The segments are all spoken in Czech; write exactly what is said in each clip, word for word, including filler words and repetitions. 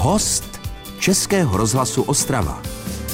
Host Českého rozhlasu Ostrava.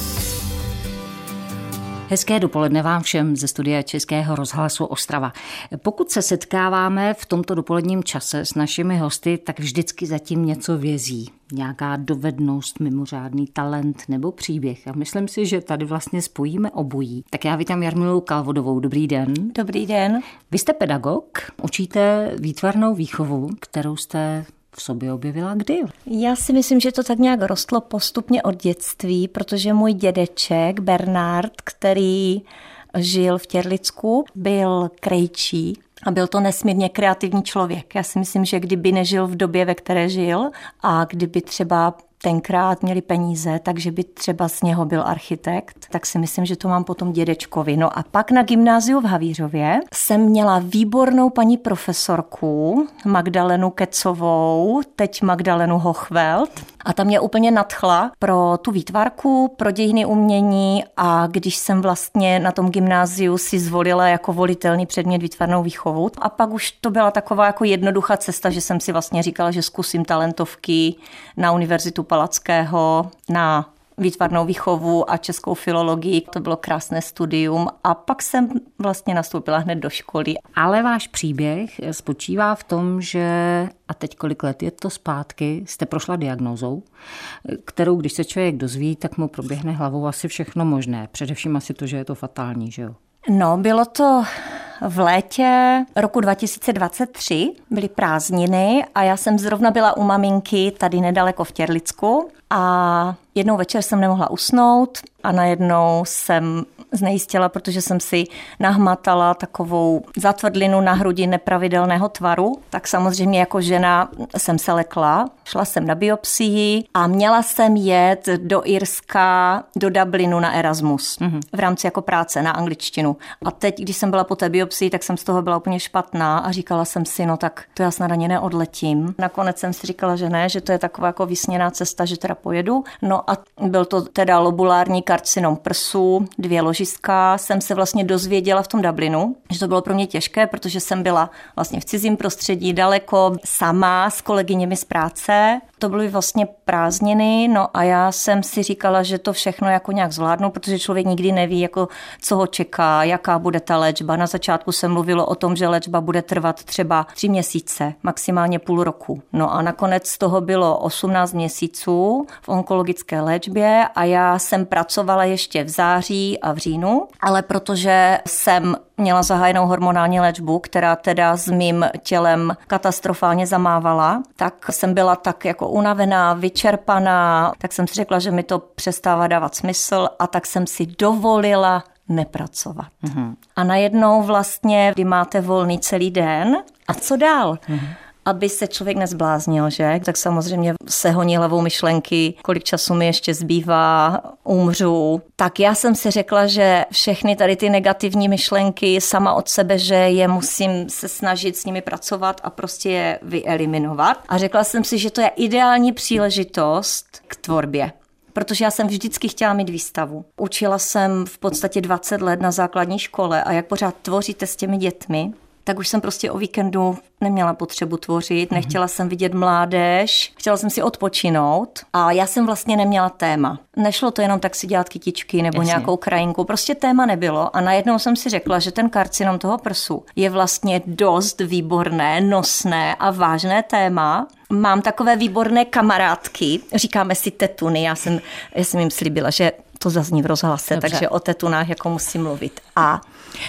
Hezké dopoledne vám všem ze studia Českého rozhlasu Ostrava. Pokud se setkáváme v tomto dopoledním čase s našimi hosty, tak vždycky zatím něco vězí. Nějaká dovednost, mimořádný talent nebo příběh. A myslím si, že tady vlastně spojíme obojí. Tak já vítám Jarmilu Kalvodovou. Dobrý den. Dobrý den. Vy jste pedagog, učíte výtvarnou výchovu, kterou jste v sobě objevila kdy? Já si myslím, že to tak nějak rostlo postupně od dětství, protože můj dědeček Bernard, který žil v Těrlicku, byl krejčí a byl to nesmírně kreativní člověk. Já si myslím, že kdyby nežil v době, ve které žil a kdyby třeba tenkrát měli peníze, takže by třeba z něho byl architekt, tak si myslím, že to mám potom dědečkovi. No a pak na gymnáziu v Havířově jsem měla výbornou paní profesorku Magdalenu Kecovou, teď Magdalenu Hochveld, a ta mě úplně nadchla pro tu výtvarku, pro dějiny umění, a když jsem vlastně na tom gymnáziu si zvolila jako volitelný předmět výtvarnou výchovu, a pak už to byla taková jako jednoduchá cesta, že jsem si vlastně říkala, že zkusím talentovky na Univerzitu Palackého, na výtvarnou výchovu a českou filologii. To bylo krásné studium a pak jsem vlastně nastoupila hned do školy. Ale váš příběh spočívá v tom, že, a teď kolik let je to zpátky, jste prošla diagnózou, kterou když se člověk dozví, tak mu proběhne hlavou asi všechno možné. Především asi to, že je to fatální, že jo? No, bylo to v létě roku dva tisíce dvacet tři, byly prázdniny a já jsem zrovna byla u maminky tady nedaleko v Těrlicku a jednou večer jsem nemohla usnout a najednou jsem znejistila, protože jsem si nahmatala takovou zatvrdlinu na hrudi nepravidelného tvaru, tak samozřejmě jako žena jsem se lekla, šla jsem na biopsii a měla jsem jet do Irska, do Dublinu na Erasmus mm-hmm. v rámci jako práce na angličtinu. A teď, když jsem byla po té biopsii, tak jsem z toho byla úplně špatná a říkala jsem si, no tak to já snad ani neodletím. Nakonec jsem si říkala, že ne, že to je taková jako vysněná cesta, že teda pojedu. No a byl to teda lobulární karcinom prsu, dvě ložiska. Jsem se vlastně dozvěděla v tom Dublinu, že to bylo pro mě těžké, protože jsem byla vlastně v cizím prostředí, daleko, sama s kolegyněmi z práce. To byly vlastně prázdniny, no a já jsem si říkala, že to všechno jako nějak zvládnu, protože člověk nikdy neví, jako co ho čeká, jaká bude ta léčba. Na začátku se mluvilo o tom, že léčba bude trvat třeba tři měsíce, maximálně půl roku. No a nakonec z toho bylo osmnáct měsíců v onkologické léčbě a já jsem pracovala ještě v září a v říjnu, ale protože jsem měla zahájenou hormonální léčbu, která teda s mým tělem katastrofálně zamávala, tak jsem byla tak jako unavená, vyčerpaná, tak jsem si řekla, že mi to přestává dávat smysl a tak jsem si dovolila nepracovat. Mm-hmm. A najednou vlastně, kdy máte volný celý den, a co dál? Mm-hmm. Aby se člověk nezbláznil, že? Tak samozřejmě se honí hlavou myšlenky, kolik času mi ještě zbývá, umřu. Tak já jsem si řekla, že všechny tady ty negativní myšlenky sama od sebe, že je musím se snažit s nimi pracovat a prostě je vyeliminovat. A řekla jsem si, že to je ideální příležitost k tvorbě. Protože já jsem vždycky chtěla mít výstavu. Učila jsem v podstatě dvacet let na základní škole a jak pořád tvoříte s těmi dětmi, tak už jsem prostě o víkendu neměla potřebu tvořit, nechtěla jsem vidět mládež, chtěla jsem si odpočinout a já jsem vlastně neměla téma. Nešlo to jenom tak si dělat kytičky nebo Jasně. nějakou krajinku, prostě téma nebylo a najednou jsem si řekla, že ten karcinom toho prsu je vlastně dost výborné, nosné a vážné téma. Mám takové výborné kamarádky, říkáme si tetuny, já jsem, já jsem jim slíbila, že to zazní v rozhlase, Dobře. takže o tetunách jako musím mluvit. A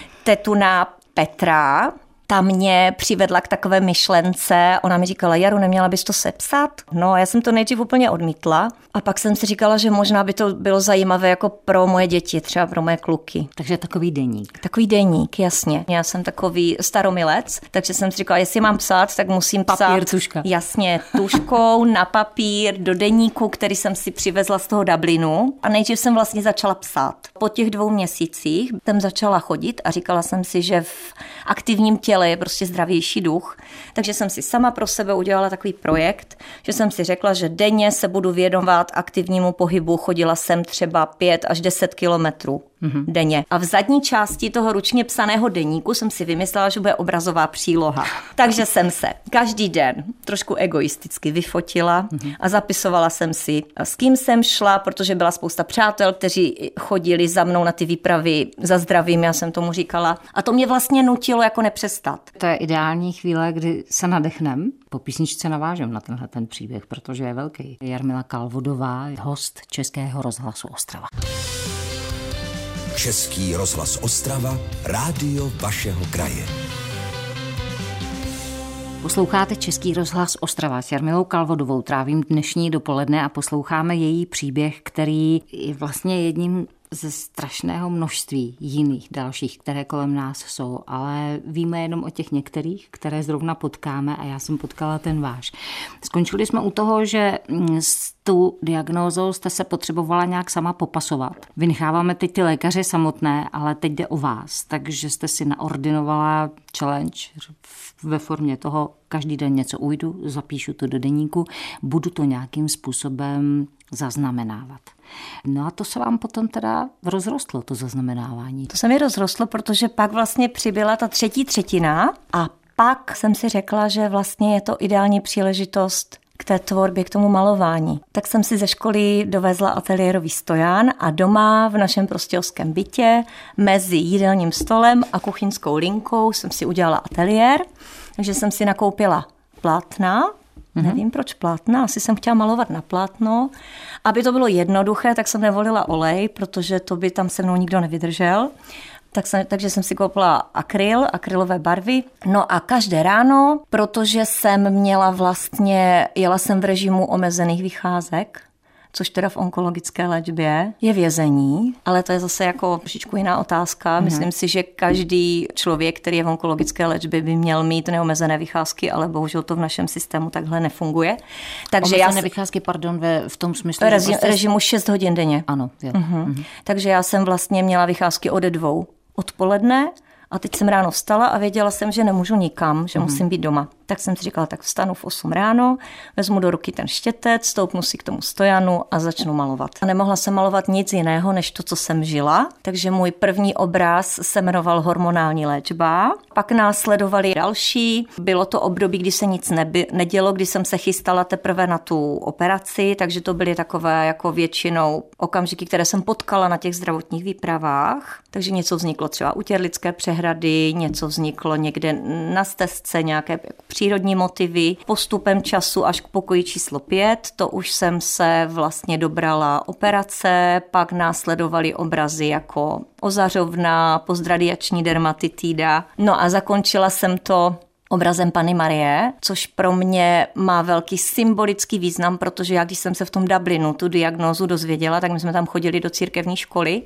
tetuna Petra, ta mě přivedla k takové myšlence, ona mi říkala, Jaru, neměla bys to sepsat? No, já jsem to nejdřív úplně odmítla a pak jsem si říkala, že možná by to bylo zajímavé jako pro moje děti, třeba pro moje kluky. Takže takový deník. Takový deník, jasně. Já jsem takový staromilec, takže jsem si říkala, jestli mám psát, tak musím psát. Papír, tuška. Jasně, tuškou na papír do deníku, který jsem si přivezla z toho Dublinu a nejdřív jsem vlastně začala psát. Po těch dvou měsících jsem začala chodit a říkala jsem si, že v aktivním těle je prostě zdravější duch. Takže jsem si sama pro sebe udělala takový projekt, že jsem si řekla, že denně se budu věnovat aktivnímu pohybu. Chodila jsem třeba pět až deset kilometrů. mm-hmm. denně. A v zadní části toho ručně psaného deníku jsem si vymyslela, že bude obrazová příloha. Takže jsem se každý den trošku egoisticky vyfotila mm-hmm. a zapisovala jsem si, s kým jsem šla, protože byla spousta přátel, kteří chodili za mnou na ty výpravy za zdravím, já jsem tomu říkala. A to mě vlastně nutilo jako nepřestat. To je ideální chvíle, kdy se nadechnem. Po písničce navážem na tenhle ten příběh, protože je velký. Jarmila Kalvodová, host Českého rozhlasu Ostrava. Český rozhlas Ostrava, rádio vašeho kraje. Posloucháte Český rozhlas Ostrava s Jarmilou Kalvodovou. Trávím dnešní dopoledne a posloucháme její příběh, který je vlastně jedním ze strašného množství jiných dalších, které kolem nás jsou, ale víme jenom o těch některých, které zrovna potkáme a já jsem potkala ten váš. Skončili jsme u toho, že s tou diagnózou jste se potřebovala nějak sama popasovat. Vynecháváme teď ty lékaře samotné, ale teď jde o vás, takže jste si naordinovala challenge ve formě toho, každý den něco ujdu, zapíšu to do deníku, budu to nějakým způsobem zaznamenávat. No a to se vám potom teda rozrostlo, to zaznamenávání. To se mi rozrostlo, protože pak vlastně přibyla ta třetí třetina a pak jsem si řekla, že vlastně je to ideální příležitost k té tvorbě, k tomu malování. Tak jsem si ze školy dovezla ateliérový stojan a doma v našem prostějovském bytě mezi jídelním stolem a kuchyňskou linkou jsem si udělala ateliér, takže jsem si nakoupila plátna. Mm-hmm. Nevím, proč plátna, asi jsem chtěla malovat na plátno. Aby to bylo jednoduché, tak jsem nevolila olej, protože to by tam se mnou nikdo nevydržel. Tak jsem, takže jsem si koupila akryl, akrylové barvy. No a každé ráno, protože jsem měla vlastně, jela jsem v režimu omezených vycházek, což teda v onkologické léčbě je vězení, ale to je zase jako trošičku jiná otázka. Myslím mm. si, že každý člověk, který je v onkologické léčbě, by měl mít neomezené vycházky, ale bohužel to v našem systému takhle nefunguje. Takže omezené já vycházky, pardon, ve, v tom smyslu, reži, že prostě... režimu šest hodin denně. Ano, jo. Mm-hmm. Mm-hmm. Takže já jsem vlastně měla vycházky ode dvou odpoledne a teď jsem ráno vstala a věděla jsem, že nemůžu nikam, že mm-hmm. musím být doma. Tak jsem si říkala, tak vstanu v osm ráno, vezmu do ruky ten štětec, stoupnu si k tomu stojanu a začnu malovat. A nemohla jsem malovat nic jiného, než to, co jsem žila. Takže můj první obraz se jmenoval Hormonální léčba. Pak následovali další. Bylo to období, kdy se nic neby, nedělo, kdy jsem se chystala teprve na tu operaci, takže to byly takové jako většinou okamžiky, které jsem potkala na těch zdravotních výpravách. Takže něco vzniklo třeba u Těrlické přehrady, něco vzniklo někde na stezce, nějaké přírodní motivy. Postupem času až k pokoji číslo pět, to už jsem se vlastně dobrala operace, pak následovaly obrazy jako ozařovna, postradiační dermatitída. No a zakončila jsem to obrazem Panny Marie, což pro mě má velký symbolický význam, protože já, když jsem se v tom Dublinu tu diagnózu dozvěděla, tak my jsme tam chodili do církevní školy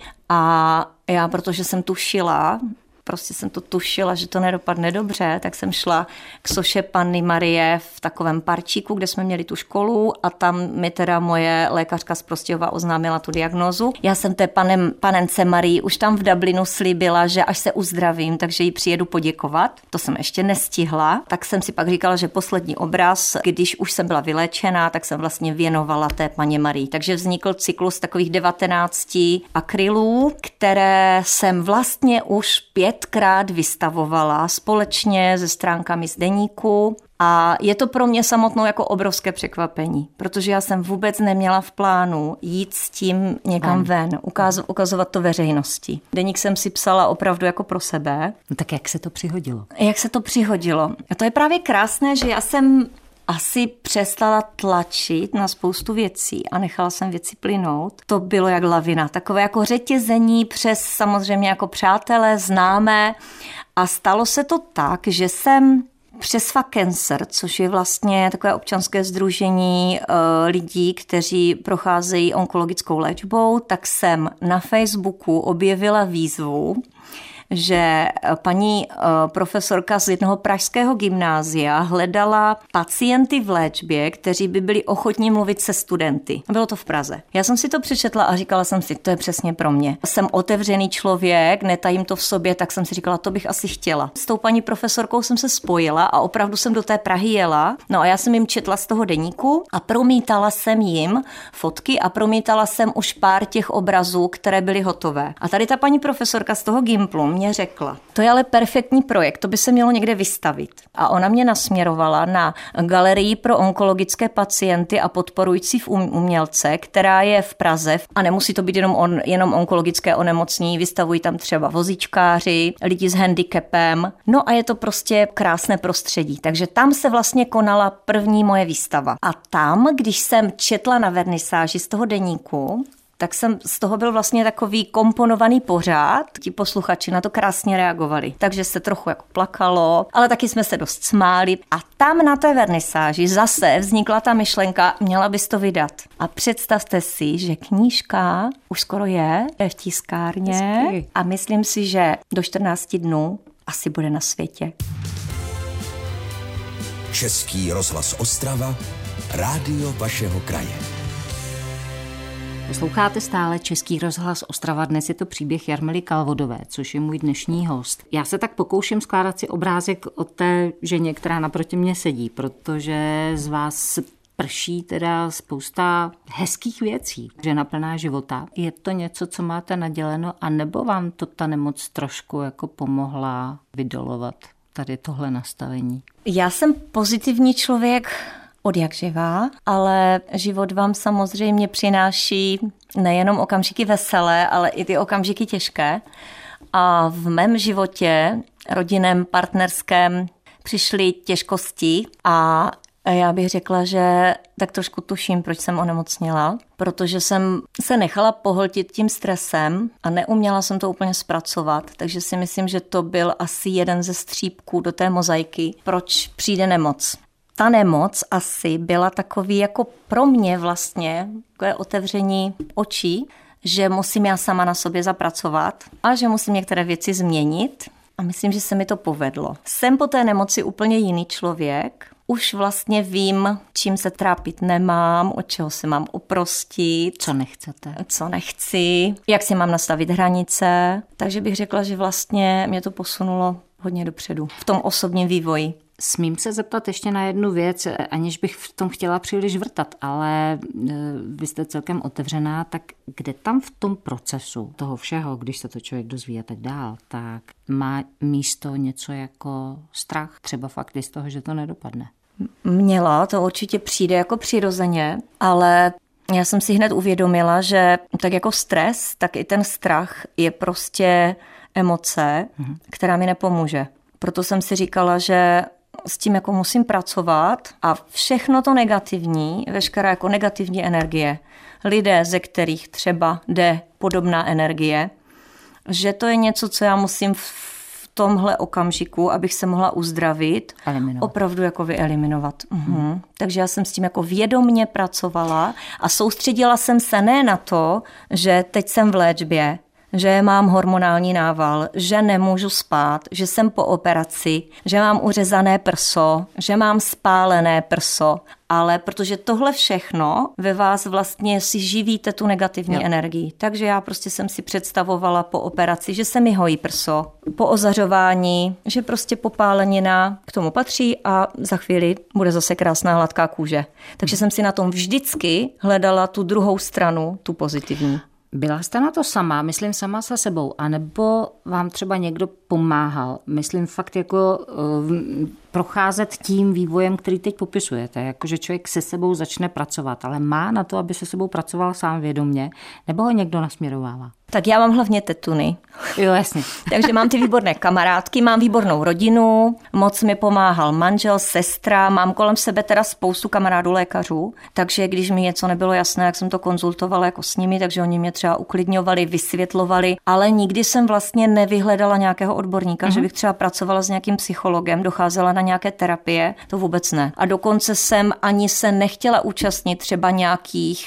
a já, protože jsem tušila, prostě jsem to tušila, že to nedopadne dobře, tak jsem šla k soše Panny Marie v takovém parčíku, kde jsme měli tu školu a tam mi teda moje lékařka z Prostějova oznámila tu diagnózu. Já jsem té panem, panence Marii už tam v Dublinu slíbila, že až se uzdravím, takže jí přijedu poděkovat. To jsem ještě nestihla. Tak jsem si pak říkala, že poslední obraz, když už jsem byla vyléčená, tak jsem vlastně věnovala té paně Marii. Takže vznikl cyklus takových devatenácti akrylů, které jsem vlastně už pět pětkrát vystavovala společně se stránkami z deníku a je to pro mě samotnou jako obrovské překvapení, protože já jsem vůbec neměla v plánu jít s tím někam ven, ven ukaz, ukazovat to veřejnosti. Deník jsem si psala opravdu jako pro sebe. No tak jak se to přihodilo? Jak se to přihodilo? A to je právě krásné, že já jsem asi přestala tlačit na spoustu věcí a nechala jsem věci plynout. To bylo jak lavina, takové jako řetězení přes samozřejmě jako přátelé, známé a stalo se to tak, že jsem přes Fakenser, což je vlastně takové občanské sdružení e, lidí, kteří procházejí onkologickou léčbou, tak jsem na Facebooku objevila výzvu, že paní profesorka z jednoho pražského gymnázia hledala pacienty v léčbě, kteří by byli ochotní mluvit se studenty. Bylo to v Praze. Já jsem si to přečetla a říkala jsem si, to je přesně pro mě. Jsem otevřený člověk, netajím to v sobě, tak jsem si říkala, to bych asi chtěla. S tou paní profesorkou jsem se spojila a opravdu jsem do té Prahy jela. No a já jsem jim četla z toho deníku a promítala jsem jim fotky a promítala jsem už pár těch obrazů, které byly hotové. A tady ta paní profesorka z toho Gimplu mě řekla, to je ale perfektní projekt, to by se mělo někde vystavit. A ona mě nasměrovala na galerii pro onkologické pacienty a podporující v umělce, která je v Praze. A nemusí to být jenom, on, jenom onkologické onemocnění, vystavují tam třeba vozíčkáři, lidi s handicapem. No a je to prostě krásné prostředí. Takže tam se vlastně konala první moje výstava. A tam, když jsem četla na vernisáži z toho deníku, tak jsem z toho byl vlastně takový komponovaný pořád. Ti posluchači na to krásně reagovali. Takže se trochu jako plakalo, ale taky jsme se dost smáli. A tam na té vernisáži zase vznikla ta myšlenka, měla bys to vydat. A představte si, že knížka už skoro je v tiskárně Hezky. A myslím si, že do čtrnácti dnů asi bude na světě. Český rozhlas Ostrava, rádio vašeho kraje. Posloucháte stále Český rozhlas Ostrava. Dnes je to příběh Jarmily Kalvodové, což je můj dnešní host. Já se tak pokouším skládat si obrázek o té ženě, která naproti mě sedí, protože z vás prší teda spousta hezkých věcí. Žena plná života. Je to něco, co máte naděleno, anebo vám to ta nemoc trošku jako pomohla vydolovat tady tohle nastavení? Já jsem pozitivní člověk od jak živá, ale život vám samozřejmě přináší nejenom okamžiky veselé, ale i ty okamžiky těžké. A v mém životě, rodinném, partnerském, přišly těžkosti a já bych řekla, že tak trošku tuším, proč jsem onemocněla, protože jsem se nechala pohltit tím stresem a neuměla jsem to úplně zpracovat, takže si myslím, že to byl asi jeden ze střípků do té mozaiky, proč přijde nemoc. Ta nemoc asi byla takový jako pro mě vlastně takové otevření očí, že musím já sama na sobě zapracovat a že musím některé věci změnit a myslím, že se mi to povedlo. Jsem po té nemoci úplně jiný člověk. Už vlastně vím, čím se trápit nemám, od čeho se mám oprostit. Co nechcete. Co nechci, jak si mám nastavit hranice. Takže bych řekla, že vlastně mě to posunulo hodně dopředu v tom osobním vývoji. Smím se zeptat ještě na jednu věc, aniž bych v tom chtěla příliš vrtat, ale vy jste celkem otevřená, tak kde tam v tom procesu toho všeho, když se to člověk dozví a tak dál, tak má místo něco jako strach, třeba fakt z toho, že to nedopadne? Měla, to určitě přijde jako přirozeně, ale já jsem si hned uvědomila, že tak jako stres, tak i ten strach je prostě emoce, mhm. která mi nepomůže. Proto jsem si říkala, že s tím jako musím pracovat a všechno to negativní, veškerá jako negativní energie, lidé, ze kterých třeba jde podobná energie, že to je něco, co já musím v tomhle okamžiku, abych se mohla uzdravit, eliminovat. Opravdu jako vyeliminovat. Mhm. Hmm. Takže já jsem s tím jako vědomně pracovala a soustředila jsem se ne na to, že teď jsem v léčbě, že mám hormonální nával, že nemůžu spát, že jsem po operaci, že mám uřezané prso, že mám spálené prso, ale protože tohle všechno ve vás vlastně si živíte tu negativní jo. energii. Takže já prostě jsem si představovala po operaci, že se mi hojí prso, po ozařování, že prostě popálenina k tomu patří a za chvíli bude zase krásná hladká kůže. Takže jsem si na tom vždycky hledala tu druhou stranu, tu pozitivní. Byla jste na to sama, myslím sama se sebou, anebo vám třeba někdo pomáhal? Myslím fakt jako uh, procházet tím vývojem, který teď popisujete, jakože člověk se sebou začne pracovat, ale má na to, aby se sebou pracoval sám vědomě, nebo ho někdo nasměrovává? Tak já mám hlavně tetuny. Jo, jasně. Takže mám ty výborné kamarádky, mám výbornou rodinu, moc mi pomáhal manžel, sestra, mám kolem sebe teda spoustu kamarádů lékařů, takže když mi něco nebylo jasné, jak jsem to konzultovala jako s nimi, takže oni mě třeba uklidňovali, vysvětlovali, ale nikdy jsem vlastně nevyhledala nějakého odborníka, uh-huh. že bych třeba pracovala s nějakým psychologem, docházela na nějaké terapie, to vůbec ne. A dokonce jsem ani se nechtěla účastnit třeba nějakých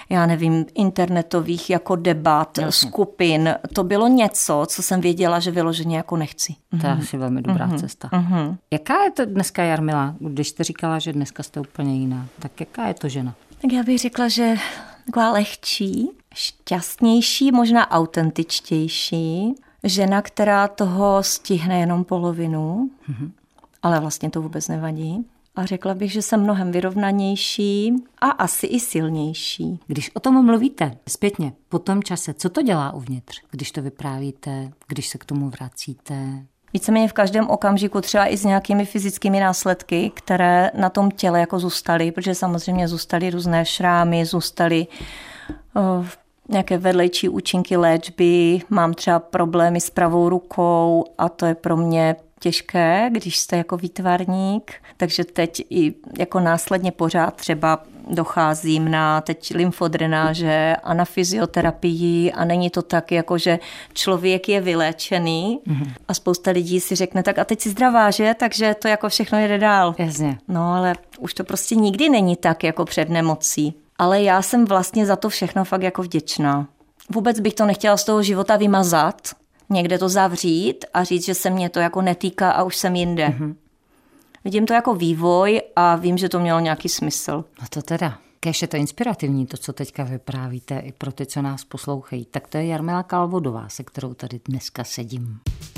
já nevím, internetových jako debat, Jasně. skupin. To bylo něco, co jsem věděla, že vyloženě jako nechci. To je asi velmi dobrá mm-hmm. cesta. Mm-hmm. Jaká je to dneska Jarmila? Když jste říkala, že dneska jste úplně jiná, tak jaká je to žena? Tak já bych řekla, že taková lehčí, šťastnější, možná autentičtější. Žena, která toho stihne jenom polovinu, mm-hmm. ale vlastně to vůbec nevadí. A řekla bych, že jsem mnohem vyrovnanější a asi i silnější. Když o tom mluvíte zpětně, po tom čase, co to dělá uvnitř, když to vyprávíte, když se k tomu vracíte? Víceméně v každém okamžiku, třeba i s nějakými fyzickými následky, které na tom těle jako zůstaly, protože samozřejmě zůstaly různé šrámy, zůstaly oh, nějaké vedlejší účinky léčby, mám třeba problémy s pravou rukou a to je pro mě těžké, když jste jako výtvarník, takže teď i jako následně pořád třeba docházím na teď lymfodrenáže a na fyzioterapii a není to tak, jako že člověk je vyléčený mm-hmm. a spousta lidí si řekne, tak a teď si zdravá, že? Takže to jako všechno jede dál. Jasně. No ale už to prostě nikdy není tak jako před nemocí. Ale já jsem vlastně za to všechno fakt jako vděčná. Vůbec bych to nechtěla z toho života vymazat, někde to zavřít a říct, že se mě to jako netýká a už jsem jinde. Mm-hmm. Vidím to jako vývoj a vím, že to mělo nějaký smysl. No to teda. Kéž je to inspirativní, to, co teďka vyprávíte i pro ty, co nás poslouchají. Tak to je Jarmila Kalvodová, se kterou tady dneska sedím.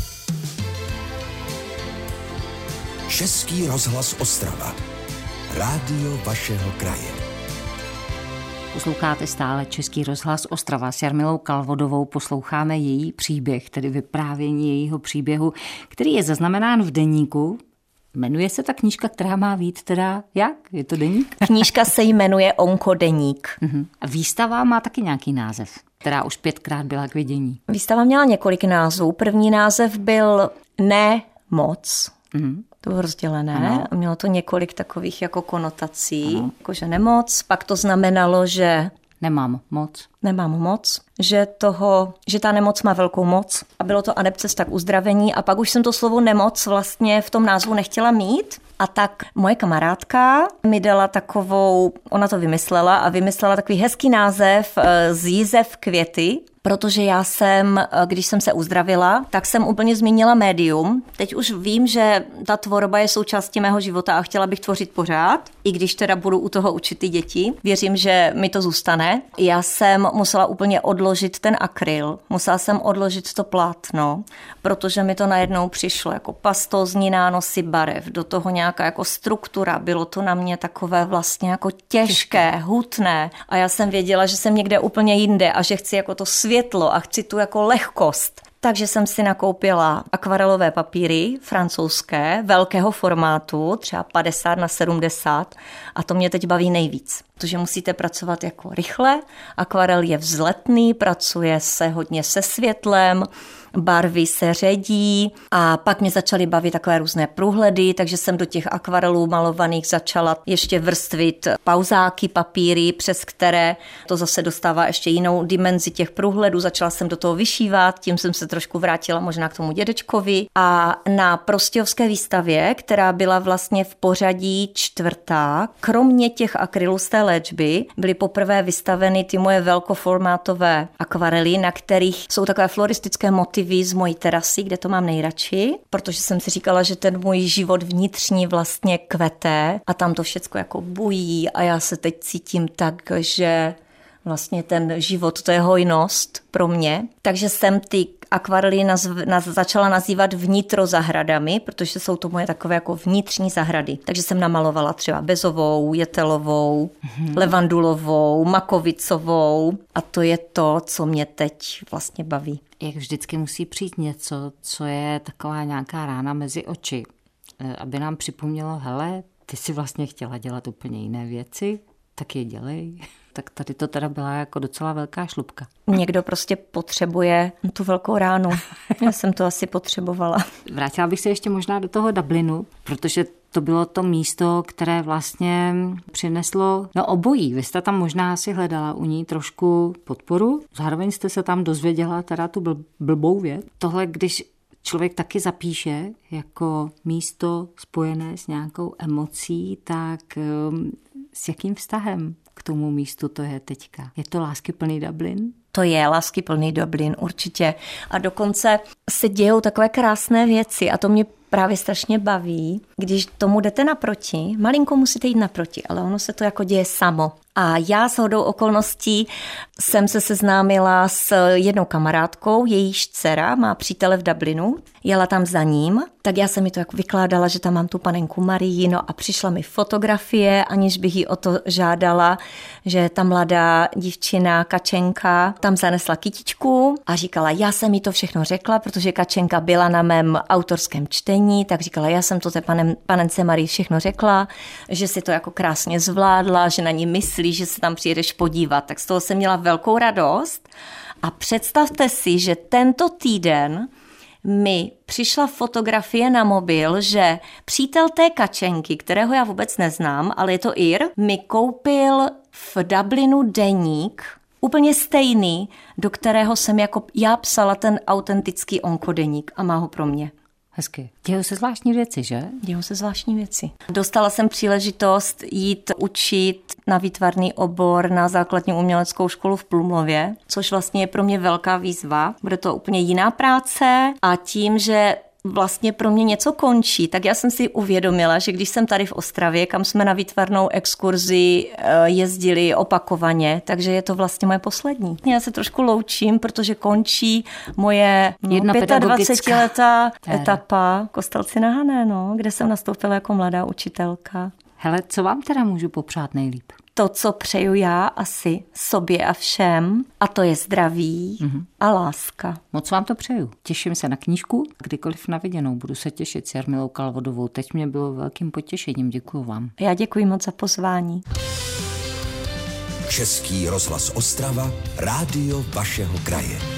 Český rozhlas Ostrava. Rádio vašeho kraje. Posloucháte stále Český rozhlas Ostrava s Jarmilou Kalvodovou. Posloucháme její příběh, tedy vyprávění jejího příběhu, který je zaznamenán v deníku. Jmenuje se ta knížka, která má být teda jak? Je to deník? Knížka se jmenuje Onkodeník. Uh-huh. A výstava má taky nějaký název, která už pětkrát byla k vidění. Výstava měla několik názvů. První název byl Ne moc. Uh-huh. To bylo rozdělené ano. A mělo to několik takových jako konotací, ano. Jakože nemoc. Pak to znamenalo, že Nemám moc. Nemám moc, že, toho, že ta nemoc má velkou moc a bylo to aneb cesta k uzdravení a pak už jsem to slovo nemoc vlastně v tom názvu nechtěla mít a tak moje kamarádka mi dala takovou, ona to vymyslela a vymyslela takový hezký název z Jízev květy, protože já jsem, když jsem se uzdravila, tak jsem úplně změnila médium. Teď už vím, že ta tvorba je součástí mého života a chtěla bych tvořit pořád, i když teda budu u toho učit ty děti. Věřím, že mi to zůstane. Já jsem musela úplně odložit ten akryl, musela jsem odložit to plátno, protože mi to najednou přišlo jako pastózní nánosy barev, do toho nějaká jako struktura, bylo to na mě takové vlastně jako těžké, hutné a já jsem věděla, že jsem někde úplně jinde a že chci jako to světlo a chci tu jako lehkost. Takže jsem si nakoupila akvarelové papíry francouzské, velkého formátu, třeba padesát na sedmdesát a to mě teď baví nejvíc. Protože musíte pracovat jako rychle, akvarel je vzletný, pracuje se hodně se světlem, barvy se ředí a pak mě začaly bavit takové různé průhledy, takže jsem do těch akvarelů malovaných začala ještě vrstvit pauzáky, papíry, přes které to zase dostává ještě jinou dimenzi těch průhledů. Začala jsem do toho vyšívat, tím jsem se trošku vrátila možná k tomu dědečkovi a na prostějovské výstavě, která byla vlastně v pořadí čtvrtá, kromě těch akrylů z té léčby, byly poprvé vystaveny ty moje velkoformátové akvarely, na kterých jsou takové floristické motivy z mojí terasy, kde to mám nejradši, protože jsem si říkala, že ten můj život vnitřní vlastně kvete a tam to všecko jako bují a já se teď cítím tak, že vlastně ten život, to je hojnost pro mě. Takže jsem ty akvarely nazv, naz, začala nazývat vnitrozahradami, protože jsou to moje takové jako vnitřní zahrady. Takže jsem namalovala třeba bezovou, jetelovou, mm-hmm. levandulovou, makovicovou a to je to, co mě teď vlastně baví. Jak vždycky musí přijít něco, co je taková nějaká rána mezi oči, aby nám připomnělo, hele, ty si vlastně chtěla dělat úplně jiné věci, tak je dělej. Tak tady to teda byla jako docela velká šlupka. Někdo prostě potřebuje tu velkou ránu. Já jsem to asi potřebovala. Vrátila bych se ještě možná do toho Dublinu, protože to bylo to místo, které vlastně přineslo no obojí. Vy jste tam možná asi hledala u ní trošku podporu. Zároveň jste se tam dozvěděla teda tu bl- blbou věc. Tohle, když člověk taky zapíše jako místo spojené s nějakou emocí, tak um, S jakým vztahem k tomu místu to je teďka? Je to láskyplný Dublin? To je láskyplný Dublin, určitě. A dokonce se dějou takové krásné věci a to mě právě strašně baví, když tomu jdete naproti, malinko musíte jít naproti, ale ono se to jako děje samo. A já shodou okolností jsem se seznámila s jednou kamarádkou, jejíž dcera má přítele v Dublinu, jela tam za ním, tak já jsem mi to jako vykládala, že tam mám tu panenku Marii, no a přišla mi fotografie, aniž bych jí o to žádala, že ta mladá dívčina Kačenka tam zanesla kytičku a říkala, já jsem jí to všechno řekla, protože Kačenka byla na mém autorském čtení, tak říkala, já jsem to té panem, panence Marii všechno řekla, že si to jako krásně zvládla, že na ní myslí, že se tam přijedeš podívat, tak z toho jsem měla velkou radost. A představte si, že tento týden mi přišla fotografie na mobil, že přítel té Kačenky, kterého já vůbec neznám, ale je to Ir, mi koupil v Dublinu deník, úplně stejný, do kterého jsem jako já psala ten autentický onkodeník a má ho pro mě. Hezky. Dějou se zvláštní věci, že? Dějou se zvláštní věci. Dostala jsem příležitost jít učit na výtvarný obor na základní uměleckou školu v Plumlově, což vlastně je pro mě velká výzva. Bude to úplně jiná práce a tím, že vlastně pro mě něco končí, tak já jsem si uvědomila, že když jsem tady v Ostravě, kam jsme na výtvarnou exkurzi jezdili opakovaně, takže je to vlastně moje poslední. Já se trošku loučím, protože končí moje no, dvacetiletá etapa Kostelci na Hané, no, kde jsem nastoupila jako mladá učitelka. Hele, co vám teda můžu popřát nejlíp? To, co přeju já asi sobě a všem, a to je zdraví mm-hmm. a láska. Moc vám to přeju. Těším se na knížku, kdykoliv na viděnou. Budu se těšit s Jarmilou Kalvodovou. Teď mě bylo velkým potěšením. Děkuju vám. Já děkuji moc za pozvání. Český rozhlas Ostrava, rádio vašeho kraje.